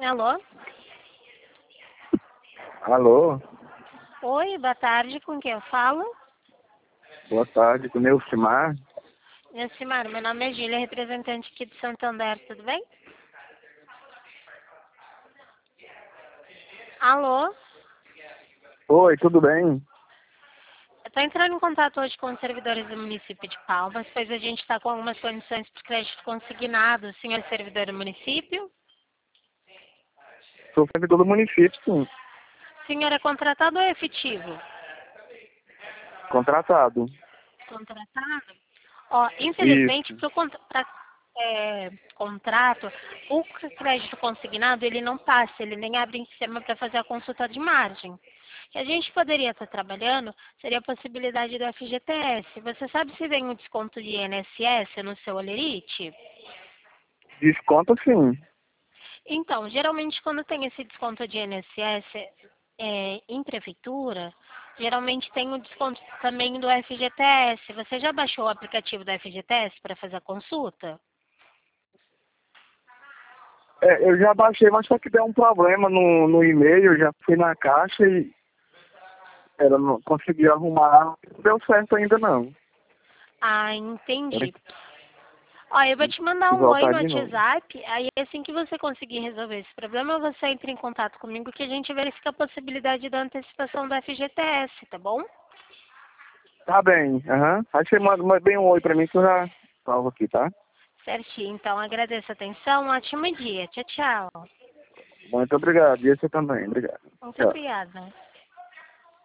Alô? Alô, Oi, boa tarde, com quem eu falo? boa tarde, com o Neucimar. Neucimar, meu nome é Gília, representante aqui do Santander, tudo bem? Alô? Oi, tudo bem? Eu estou entrando em contato hoje com os servidores do município de Palmas, pois a gente está com algumas condições para crédito consignado. O senhor é servidor do município? Sou servidor do município, sim, O senhor é contratado ou efetivo? contratado. Contratado? Ó, infelizmente, Isso. para contrato, o crédito consignado, ele não passa, ele nem abre em sistema para fazer a consulta de margem. O que a gente poderia estar trabalhando seria a possibilidade do FGTS. Você sabe se vem um desconto de INSS no seu Olerite? Desconto, sim. Então, geralmente quando tem esse desconto de INSS em prefeitura, geralmente tem o desconto também do FGTS. Você já baixou o aplicativo do FGTS para fazer a consulta? Eu já baixei, mas só que deu um problema no e-mail, eu já fui na caixa e ela não conseguia arrumar. Não deu certo ainda não. Ah, Era entendi. Ó, eu vou te mandar que um oi voltar no de novo. WhatsApp, aí assim que você conseguir resolver esse problema, você entra em contato comigo que a gente verifica a possibilidade da antecipação do FGTS, tá bom? Tá bem, aham. Aí você manda bem um oi pra mim que eu já salvo aqui, tá? Certinho, então agradeço a atenção, um ótimo dia. Tchau, tchau. Muito obrigado. E você também, obrigado. Muito Tchau. obrigada.